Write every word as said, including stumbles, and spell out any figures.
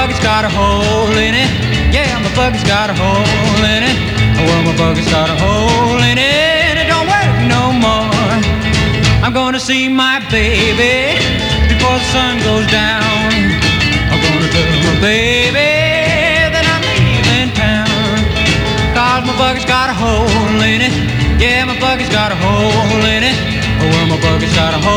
buggy's got a hole in it. Yeah, my buggy's got a hole in it. Well, my buggy's got a hole in it. It don't work no more. I'm gonna see my baby before the sun goes down. I'm gonna tell my baby that I'm leaving town. Cause my buggy's got a hole in it. Yeah, my buggy's got a hole in it. Well, my buggy's got a hole